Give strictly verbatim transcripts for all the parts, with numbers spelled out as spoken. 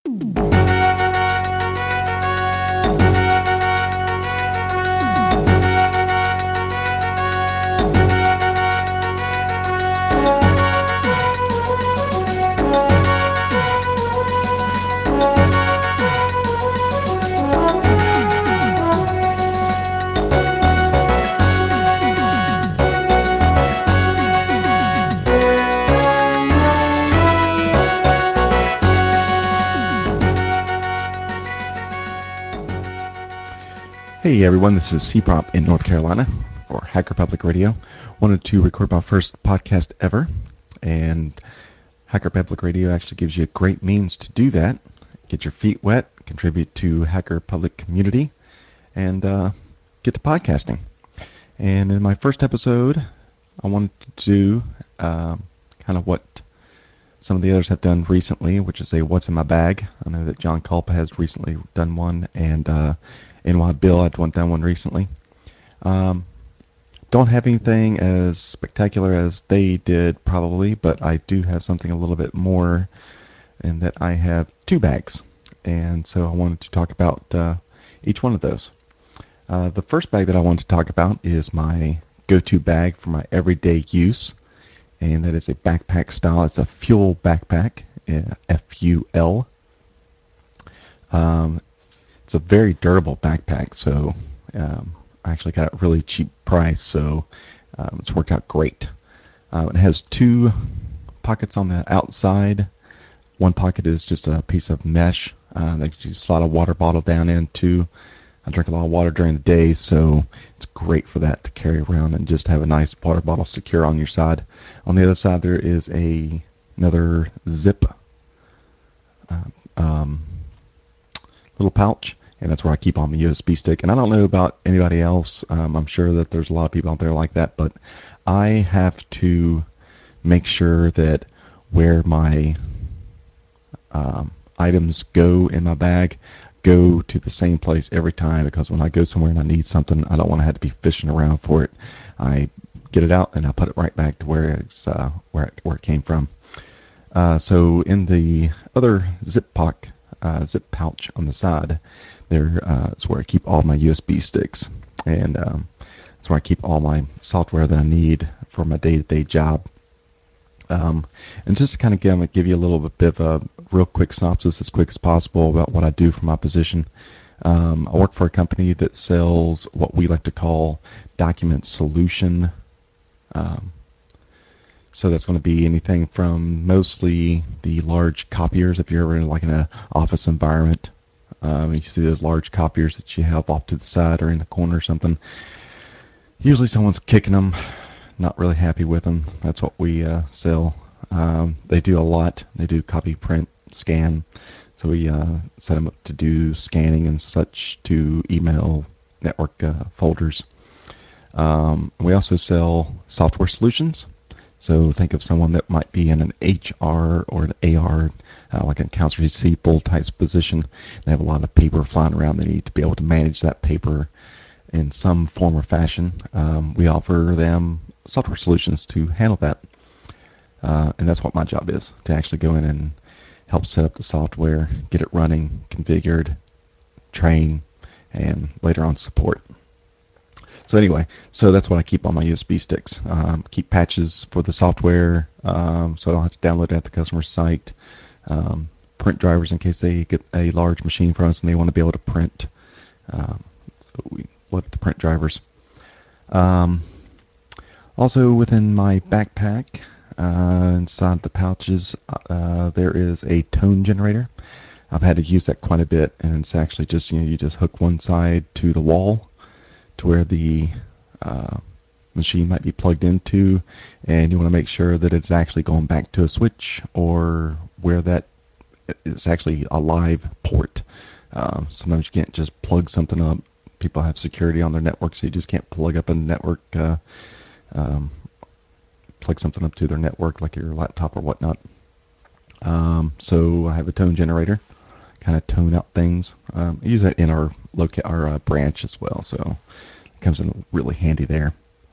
Hey everyone, this is C Prop in North Carolina for Hacker Public Radio. Wanted to record my first podcast ever, and Hacker Public Radio actually gives you a great means to do that. Get your feet wet, contribute to Hacker Public community, and uh, get to podcasting. And in my first episode, I wanted to do um, kind of what some of the others have done recently, which is a What's in My Bag. I know that John Culp has recently done one, and uh, N Y Bill had one done one recently. Um, don't have anything as spectacular as they did, probably, but I do have something a little bit more in that I have two bags. And so I wanted to talk about uh, each one of those. Uh, the first bag that I want to talk about is my go-to bag for my everyday use, and that is a backpack style. It's a Fuel backpack, uh, F U L. Um, it's a very durable backpack, so um, I actually got it at a really cheap price, so um, it's worked out great. Uh, it has two pockets on the outside. One pocket is just a piece of mesh uh, that you slide a water bottle down into. I drink a lot of water during the day, so it's great for that to carry around and just have a nice water bottle secure on your side. On the other side, there is a another zip uh, um, little pouch, and that's where I keep on my U S B stick. And I don't know about anybody else. Um, I'm sure that there's a lot of people out there like that, but I have to make sure that where my um, items go in my bag go to the same place every time, because when I go somewhere and I need something, I don't want to have to be fishing around for it. I get it out and I put it right back to where it's uh, where it, where it came from. Uh, so in the other zip pock, uh, zip pouch on the side, there uh, is where I keep all my U S B sticks, and um, that's where I keep all my software that I need for my day-to-day job. Um, and just to kind of give, give you a little bit of a real quick synopsis, as quick as possible, about what I do for my position. Um, I work for a company that sells what we like to call document solution. Um, so that's going to be anything from mostly the large copiers. If you're ever in like in an office environment, um, you see those large copiers that you have off to the side or in the corner or something. Usually someone's kicking them, not really happy with them. That's what we uh, sell. Um, they do a lot. They do copy, print, scan. So we uh, set them up to do scanning and such to email network uh, folders. Um, we also sell software solutions. So think of someone that might be in an H R or an A R, uh, like an accounts receivable type position. They have a lot of paper flying around. They need to be able to manage that paper in some form or fashion. Um, we offer them software solutions to handle that. Uh, and that's what my job is, to actually go in and help set up the software, get it running, configured, train, and later on support. So anyway, so that's what I keep on my U S B sticks. Um, keep patches for the software, um, so I don't have to download it at the customer site. Um, print drivers in case they get a large machine from us and they want to be able to print. Um, so we load up the print drivers. Um, also within my backpack, uh, inside the pouches, uh, there is a tone generator. I've had to use that quite a bit, and it's actually just, you know, you just hook one side to the wall to where the uh, machine might be plugged into, and you want to make sure that it's actually going back to a switch or where that it's actually a live port. Uh, sometimes you can't just plug something up. People have security on their network, so you just can't plug up a network, uh, um, plug something up to their network like your laptop or whatnot. Um, so I have a tone generator, kind of tone out things. Um, I use that in our loca- our uh, branch as well, so it comes in really handy there.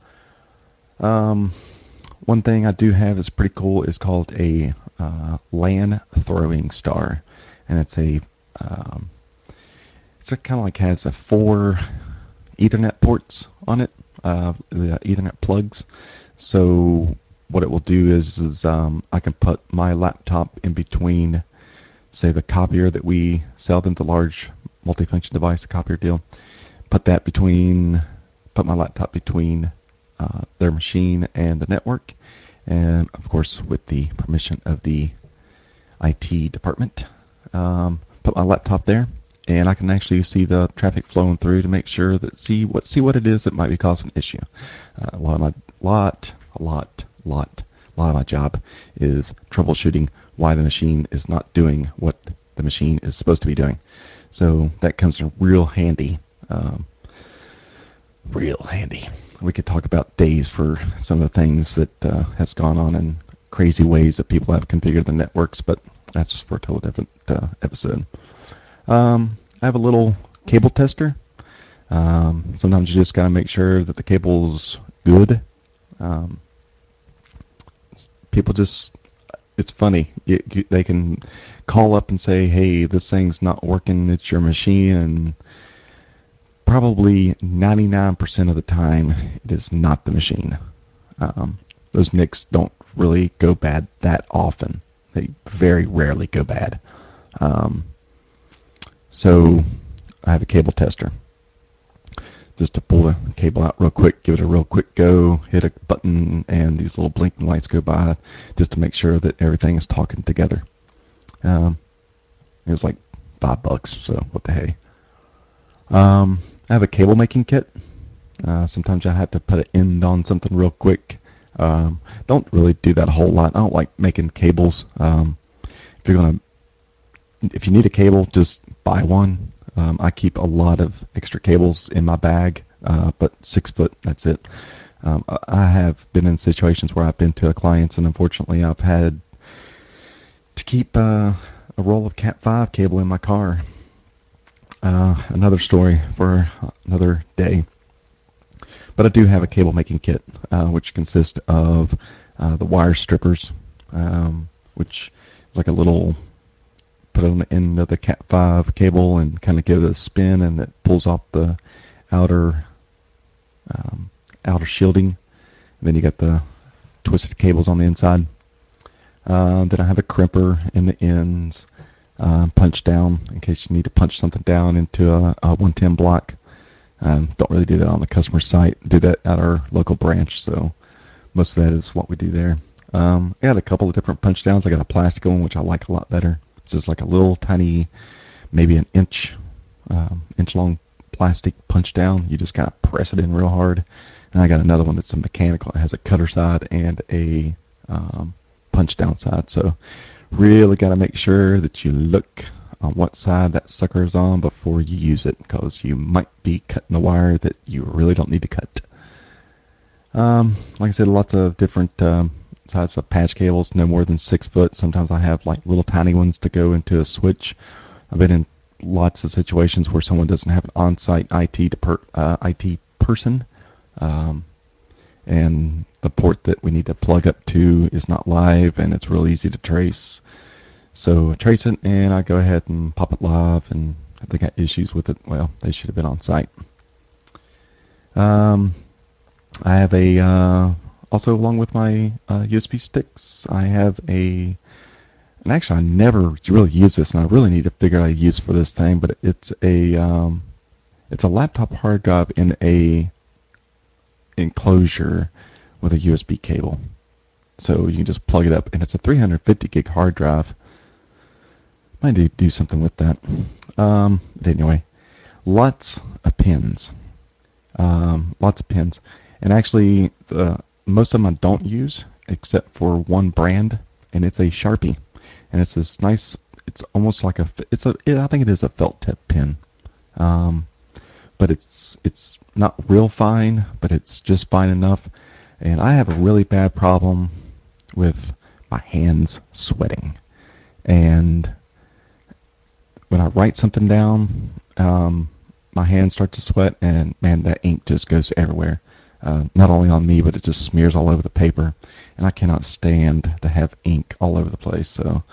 Um, one thing I do have is pretty cool. Is called a uh, LAN throwing star. and it's a um, it's a kind of like has a four Ethernet ports on it, uh, the Ethernet plugs. So what it will do is, is um, I can put my laptop in between, say, the copier that we sell them, the large multifunction device, the copier deal. Put that between, put my laptop between uh, their machine and the network, and of course with the permission of the I T department. Um, put my laptop there, and I can actually see the traffic flowing through to make sure that see what see what it is that might be causing an issue. Uh, a lot of my lot, a lot, lot, a lot of my job is troubleshooting why the machine is not doing what the machine is supposed to be doing. So that comes in real handy. Um, real handy. We could talk about days for some of the things that uh, has gone on in crazy ways that people have configured the networks, but that's for a total different uh, episode. Um, I have a little cable tester. Um, sometimes you just got to make sure that the cable's good. Um, people just, it's funny. You, you, they can call up and say, hey, this thing's not working. It's your machine. And probably ninety-nine percent of the time, it is not the machine. Um, those N I Cs don't really go bad that often. They very rarely go bad. Um, so I have a cable tester. Just to pull the cable out real quick, give it a real quick go, hit a button, and these little blinking lights go by just to make sure that everything is talking together. Um, it was like five bucks, so what the hey. Um, I have a cable making kit. Uh, sometimes I have to put an end on something real quick. Um, don't really do that a whole lot. I don't like making cables. Um, if you're gonna, if you need a cable, just buy one. Um, I keep a lot of extra cables in my bag, uh, but six foot, that's it. Um, I have been in situations where I've been to a client's, and unfortunately, I've had to keep uh, a roll of Cat five cable in my car. Uh, another story for another day. But I do have a cable making kit, uh, which consists of uh, the wire strippers, um, which is like a little, put it on the end of the Cat five cable and kind of give it a spin, and it pulls off the outer um, outer shielding. And then you got the twisted cables on the inside. Uh, then I have a crimper in the ends, uh, punch down in case you need to punch something down into a, a one ten block. Um, don't really do that on the customer site. Do that at our local branch. So most of that is what we do there. Um, I got a couple of different punch downs. I got a plastic one, which I like a lot better. It's just like a little tiny, maybe an inch, um, inch long plastic punch down. You just kind of press it in real hard. And I got another one that's a mechanical. It has a cutter side and a um, punch down side. So really got to make sure that you look on what side that sucker is on before you use it, because you might be cutting the wire that you really don't need to cut. Um, like I said, lots of different um, sizes of patch cables, no more than six foot. Sometimes I have like little tiny ones to go into a switch. I've been in lots of situations where someone doesn't have an on-site I T per, uh, I T person, um, and the port that we need to plug up to is not live, and it's real easy to trace. So I trace it, and I go ahead and pop it live, and if they got issues with it, well, they should have been on site. Um, I have a, uh, also along with my uh, U S B sticks, I have a, and actually I never really use this, and I really need to figure out a use for this thing, but it's a, um, it's a laptop hard drive in a enclosure with a U S B cable. So you can just plug it up, and it's a three hundred fifty gig hard drive. Might need to do something with that. Um, but anyway, lots of pins. Um, lots of pins. And actually, the, most of them I don't use except for one brand, and it's a Sharpie. And it's this nice, it's almost like a, it's a, I think it is a felt tip pin. Um, but it's, it's not real fine, but it's just fine enough. And I have a really bad problem with my hands sweating. And when I write something down, um, my hands start to sweat, and man, that ink just goes everywhere. Uh, not only on me, but it just smears all over the paper, and I cannot stand to have ink all over the place. So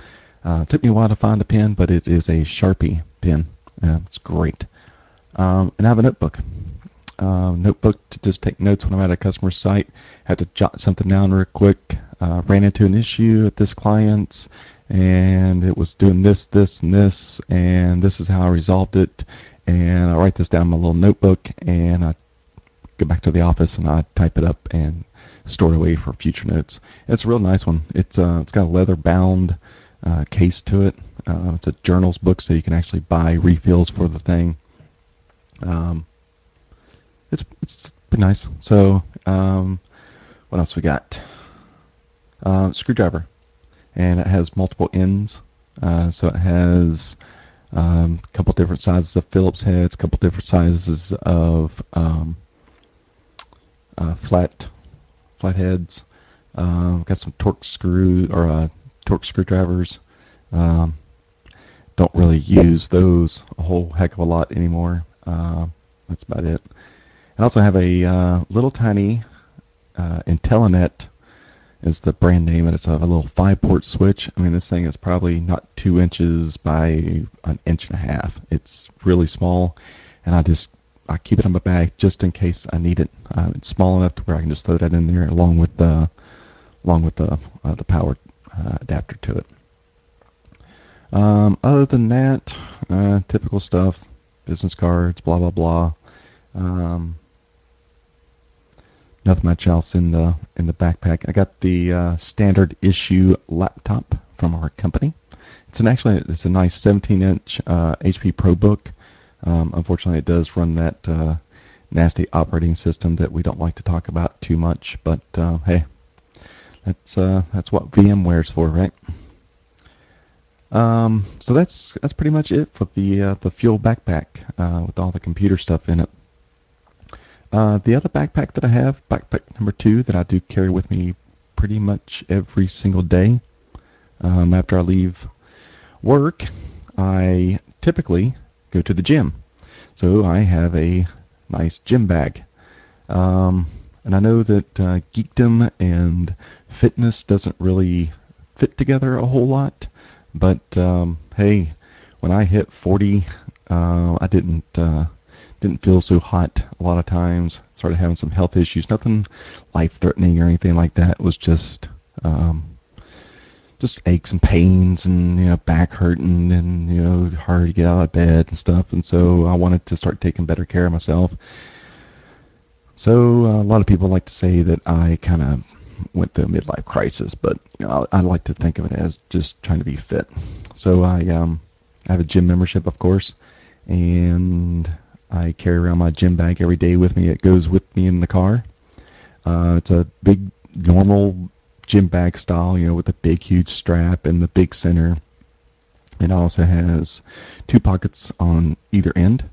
Uh, took me a while to find a pen, but it is a Sharpie pen. Uh, it's great. Um, and I have a notebook. Uh, notebook to just take notes when I'm at a customer site. Had to jot something down real quick. Uh, ran into an issue at this client's, and it was doing this, this, and this, and this is how I resolved it. And I write this down in my little notebook, and I go back to the office and I type it up and store it away for future notes. It's a real nice one. It's uh, it's got a leather bound uh, case to it. Uh, it's a journals book, so you can actually buy refills for the thing. Um, it's it's pretty nice. So um, what else we got? Uh, screwdriver, and it has multiple ends. Uh, so it has um, a couple different sizes of Phillips heads, a couple different sizes of um, uh, flat flatheads. Um, got some torque screw or uh, torque screwdrivers. Um, don't really use those a whole heck of a lot anymore. Uh, that's about it. I also have a uh, little tiny uh, Intellinet is the brand name, and it's a, a little five-port switch. I mean, this thing is probably not two inches by an inch and a half. It's really small, and I just I keep it in my bag just in case I need it. Uh, it's small enough to where I can just throw that in there along with the along with the uh, the power uh, adapter to it. Um, other than that, uh, typical stuff, business cards, blah blah blah. Um, Nothing much else in the in the backpack. I got the uh, standard issue laptop from our company. It's an actually it's a nice seventeen inch uh, H P ProBook. Um, unfortunately, it does run that uh, nasty operating system that we don't like to talk about too much. But uh, hey, that's uh, that's what VMware's for, right? Um, so that's that's pretty much it for the uh, the fuel backpack uh, with all the computer stuff in it. Uh, the other backpack that I have, backpack number two, that I do carry with me pretty much every single day. Um, after I leave work, I typically go to the gym. So I have a nice gym bag. Um, and I know that uh, geekdom and fitness doesn't really fit together a whole lot. But um, hey, when I hit forty, uh, I didn't uh, didn't feel so hot a lot of times. Started having some health issues. Nothing life threatening or anything like that. It was just um, just aches and pains and you know back hurting and you know hard to get out of bed and stuff. And so I wanted to start taking better care of myself. So uh, a lot of people like to say that I kind of went through a midlife crisis, but you know I, I like to think of it as just trying to be fit. So I um I have a gym membership, of course, and I carry around my gym bag every day with me. It goes with me in the car. Uh, it's a big normal gym bag style, you know, with a big huge strap and the big center. It also has two pockets on either end.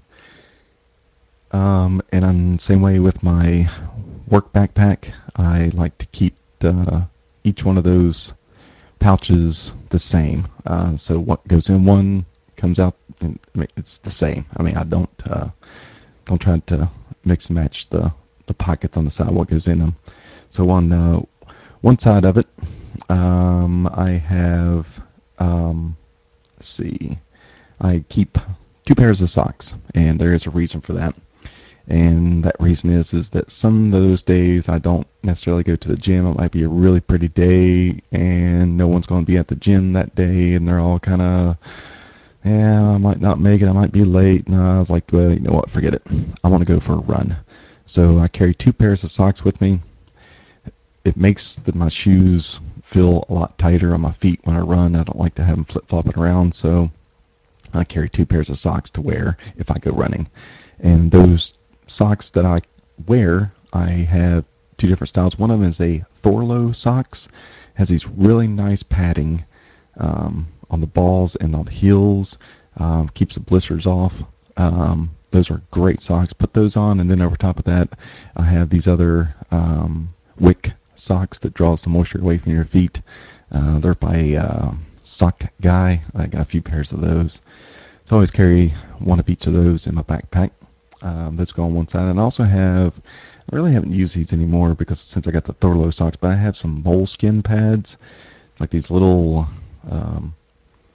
Um, and on same way with my work backpack, I like to keep uh, each one of those pouches the same. Uh, so what goes in one comes out, and I mean, it's the same. I mean, I don't uh, don't try to mix and match the the pockets on the side what goes in them. So on uh, one side of it, um, I have um, let's see, I keep two pairs of socks, and there is a reason for that. And that reason is is that some of those days I don't necessarily go to the gym. It might be a really pretty day, and no one's going to be at the gym that day, and they're all kind of, yeah, I might not make it. I might be late. And I was like, well, you know what? Forget it. I want to go for a run. So I carry two pairs of socks with me. It makes the, my shoes feel a lot tighter on my feet when I run. I don't like to have them flip flopping around, so I carry two pairs of socks to wear if I go running. And those socks that I wear, I have two different styles. One of them is a Thorlo socks. It has these really nice padding um, on the balls and on the heels. Um, keeps the blisters off. Um, those are great socks. Put those on, and then over top of that, I have these other um, Wick socks that draws the moisture away from your feet. Uh, they're by uh, Sock Guy. I got a few pairs of those. So I always carry one of each of those in my backpack. Um, those go on one side. And I also have, I really haven't used these anymore because since I got the Thorlo socks, but I have some moleskin pads, like these little, um,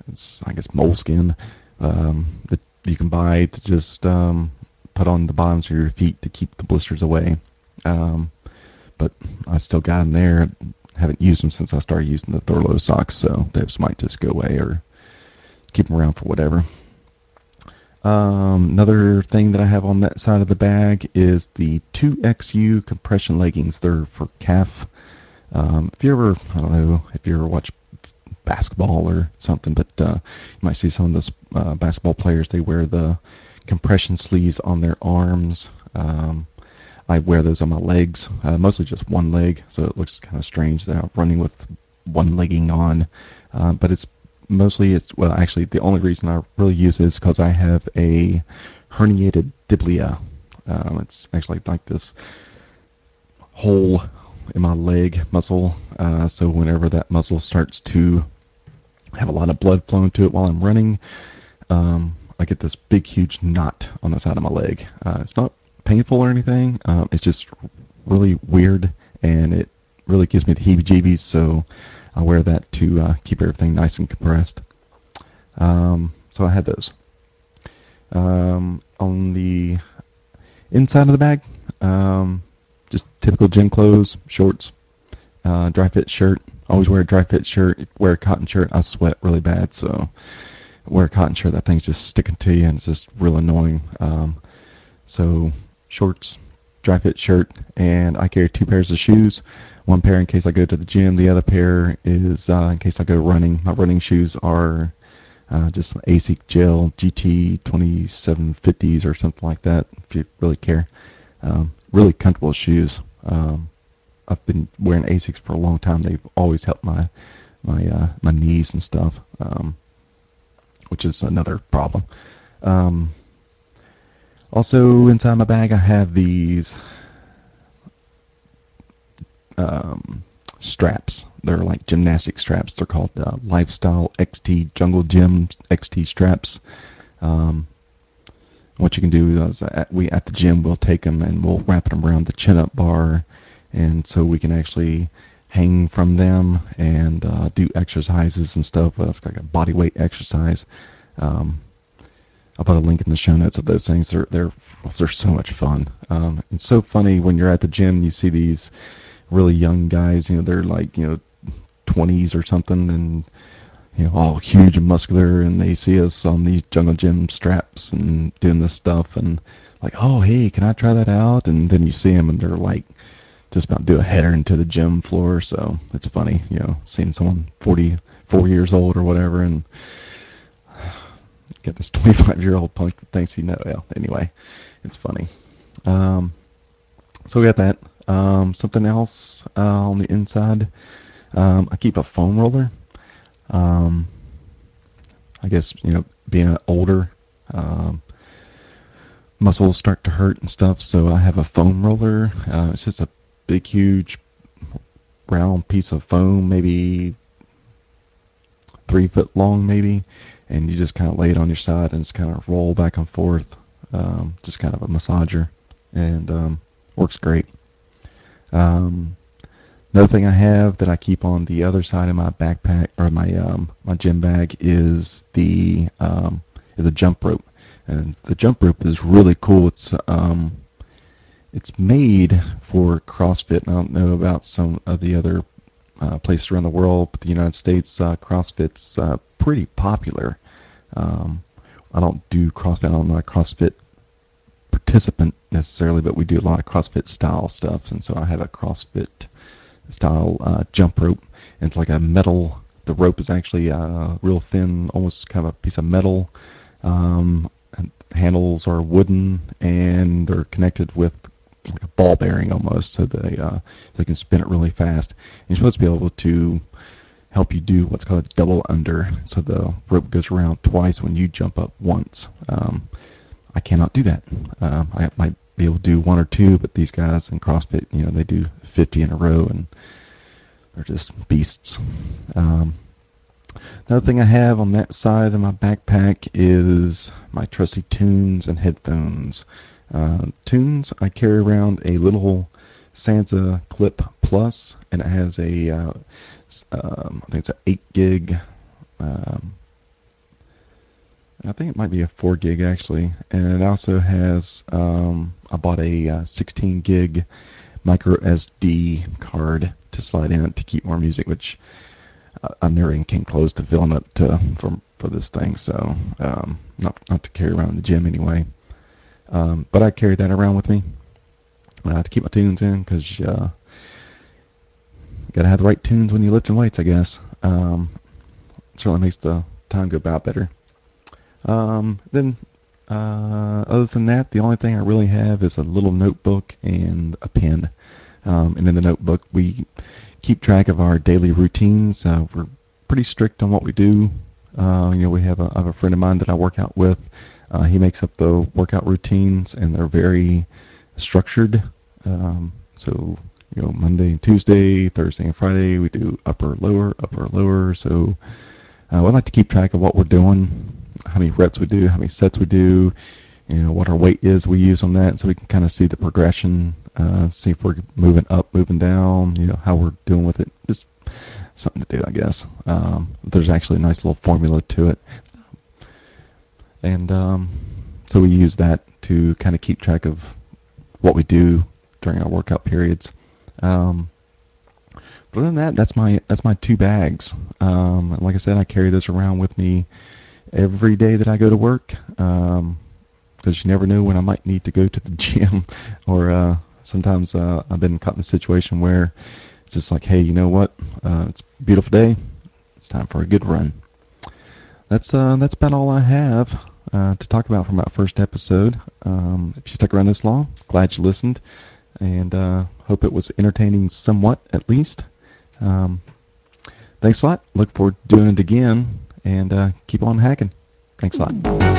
it's I guess moleskin um, that you can buy to just um, put on the bottoms of your feet to keep the blisters away. Um, but I still got them there. Haven't used them since I started using the Thorlo socks, so those might just go away or keep them around for whatever. Um, another thing that I have on that side of the bag is the two X U compression leggings. They're for calf. Um, if you ever, I don't know, if you ever watch basketball or something, but uh, you might see some of those uh, basketball players, they wear the compression sleeves on their arms. Um, I wear those on my legs, uh, mostly just one leg, so it looks kind of strange that I'm running with one legging on. Uh, but it's mostly, it's well, actually, the only reason I really use it is because I have a herniated tibia. Um, it's actually like this hole in my leg muscle. Uh, so whenever that muscle starts to have a lot of blood flowing to it while I'm running, um, I get this big, huge knot on the side of my leg. Uh, it's not painful or anything. Um, it's just really weird, and it really gives me the heebie-jeebies. So I wear that to uh, keep everything nice and compressed. Um, so I had those. Um, on the inside of the bag, um, just typical gym clothes, shorts, uh, dry fit shirt. Always wear a dry fit shirt. Wear a cotton shirt. I sweat really bad, so wear a cotton shirt. That thing's just sticking to you, and it's just real annoying. Um, so shorts, dry fit shirt, and I carry two pairs of shoes. One pair in case I go to the gym. The other pair is uh, in case I go running. My running shoes are uh, just some ASIC Gel G T twenty-seven fifties or something like that, if you really care. Um, really comfortable shoes. Um, I've been wearing ASICs for a long time. They've always helped my my uh, my knees and stuff, um, which is another problem. Um, also, inside my bag, I have these um, straps. They're like gymnastic straps. They're called uh, Lifestyle X T Jungle Gym X T straps. Um, what you can do is at, we at the gym we'll take them and we'll wrap them around the chin-up bar, and so we can actually hang from them and uh, do exercises and stuff. Well, it's like a body weight exercise. Um, I'll put a link in the show notes of those things. They're they're they're so much fun. Um, it's so funny when you're at the gym. You see these really young guys. You know, they're like you know twenties or something, and you know all huge and muscular, and they see us on these jungle gym straps and doing this stuff, and like, oh hey, can I try that out? And then you see them, and they're like just about to do a header into the gym floor. So it's funny, you know, seeing someone forty-four years old or whatever, and get this twenty-five year old punk that thinks he know. Well, anyway, it's funny. Um, so we got that. Um, something else uh, on the inside. Um, I keep a foam roller. Um, I guess you know, being older, um, muscles start to hurt and stuff. So I have a foam roller. Uh, it's just a big, huge, round piece of foam, maybe three foot long, maybe, and you just kind of lay it on your side and just kind of roll back and forth, um, just kind of a massager, and um, works great. Um, another thing I have that I keep on the other side of my backpack or my um, my gym bag is the um, is a jump rope, and the jump rope is really cool. It's um, it's made for CrossFit. I don't know about some of the other uh, places around the world, but the United States, uh, CrossFit's uh, pretty popular. Um, I don't do CrossFit. I'm not a CrossFit participant necessarily, but we do a lot of CrossFit style stuff, and so I have a CrossFit style uh, jump rope. And it's like a metal. The rope is actually uh, real thin, almost kind of a piece of metal. Um, and handles are wooden, and they're connected with like a ball bearing almost, so they uh, so they can spin it really fast. And you're supposed to be able to help you do what's called a double under, so the rope goes around twice when you jump up once. Um, I cannot do that. Um, I might be able to do one or two, but these guys in CrossFit, you know, they do fifty in a row, and they're just beasts. Um, another thing I have on that side of my backpack is my trusty tunes and headphones. Uh, tunes, I carry around a little Santa Clip Plus, and it has a, uh, um, I think it's an eight gig um, I think it might be a four gig actually, and it also has. Um, I bought a uh, sixteen gig micro S D card to slide in it to keep more music, which I, I never even came close to filling it to, for for this thing. So um, not not to carry around in the gym anyway. Um, but I carry that around with me uh, to keep my tunes in because uh, you gotta have the right tunes when you're lifting weights, I guess. Um, it certainly makes the time go by better. Um, then, uh, other than that, the only thing I really have is a little notebook and a pen. Um, and in the notebook, we keep track of our daily routines. Uh, we're pretty strict on what we do. Uh, you know, we have a, I have a friend of mine that I work out with. Uh, he makes up the workout routines, and they're very structured. Um, so, you know, Monday and Tuesday, Thursday and Friday, we do upper, lower, upper, lower. So uh, we like to keep track of what we're doing, how many reps we do, how many sets we do, you know, what our weight is we use on that, so we can kind of see the progression, uh, see if we're moving up, moving down, you know, how we're doing with it. Just something to do, I guess. Um, there's actually a nice little formula to it. And um, so we use that to kind of keep track of what we do during our workout periods. Um, but other than that, that's my that's my two bags. Um, like I said, I carry those around with me every day that I go to work, um, because you never know when I might need to go to the gym, or uh, sometimes uh, I've been caught in a situation where it's just like, hey, you know what? Uh, it's a beautiful day. It's time for a good run. That's uh, that's about all I have uh, to talk about from that first episode. Um, if you stuck around this long, glad you listened, and uh, hope it was entertaining somewhat at least. Um, thanks a lot. Look forward to doing it again, and uh, keep on hacking. Thanks a lot.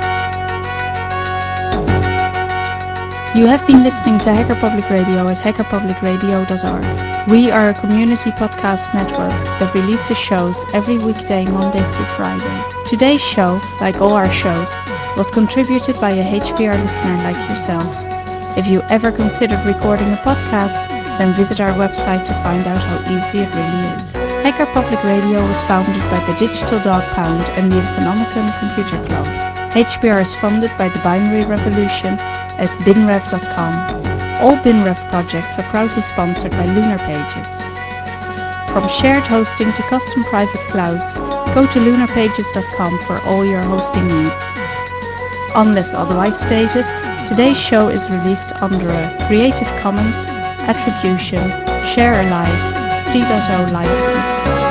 You have been listening to Hacker Public Radio at hacker public radio dot org. We are a community podcast network that releases shows every weekday, Monday through Friday. Today's show, like all our shows, was contributed by a H P R listener like yourself. If you ever considered recording a podcast, then visit our website to find out how easy it really is. Hacker Public Radio was founded by the Digital Dog Pound and the Infonomicon Computer Club. H P R is funded by the Binary Revolution at binrev dot com. All BinRev projects are proudly sponsored by Lunar Pages. From shared hosting to custom private clouds, go to lunar pages dot com for all your hosting needs. Unless otherwise stated, today's show is released under a Creative Commons Attribution Share Alike three point oh license.